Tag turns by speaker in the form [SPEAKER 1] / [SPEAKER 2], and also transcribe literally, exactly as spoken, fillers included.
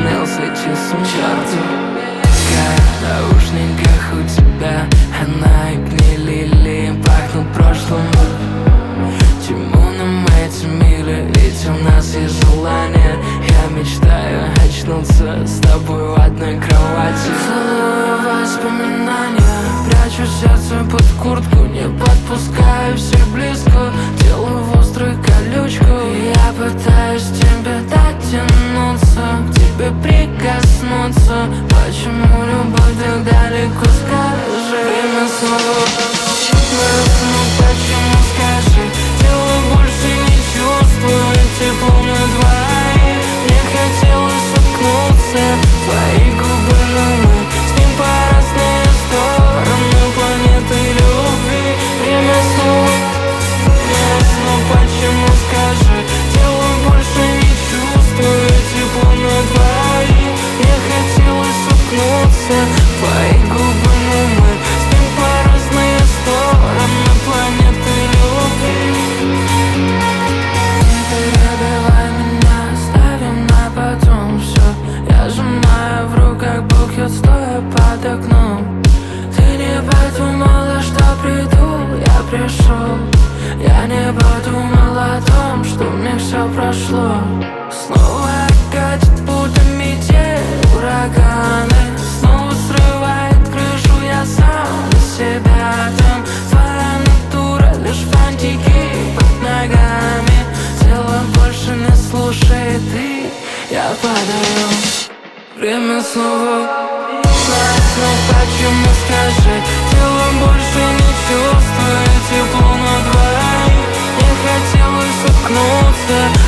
[SPEAKER 1] слился часом черту. В наушниках у тебя, а наипни лилии пахнут прошлым. Чему нам эти мили, ведь у нас есть желание. Я мечтаю очнуться с тобой в одной кровати. Целую воспоминания, прячу сердце под куртку, не подпускаю всех близко, делаю в острую колючку. Я пытаюсь тебе дотянуться, к тебе прикоснуться. Почему любовь так далеко, скажи? Время снова, ну почему, скажи? Тело больше не чувствует тепло на двоих. Мне хотелось соткнуться, твои губы, но мы с ним по разные стороны планеты любви. Время снова, время снова, почему, скажи? Тело больше не чувствует тепло на двоих. Мне хотелось соткнуться, твои губы, но мы с ним по разные стороны планеты любви. Перебивай меня, ставим на потом все. Я сжимаю в руках букет, стоя под окном. Ты не подумала, что приду, я пришел. Я не подумал о том, что мне все прошло. Снова катит будто метель, ураганы. Снова срывает крышу, я сам для себя там. Твоя натура лишь фантики под ногами. Тело больше не слушает, и я падаю. Время снова, но почему, скажи? Тело больше не чувствует тепло на двоих. Мне хотелось соткнуться,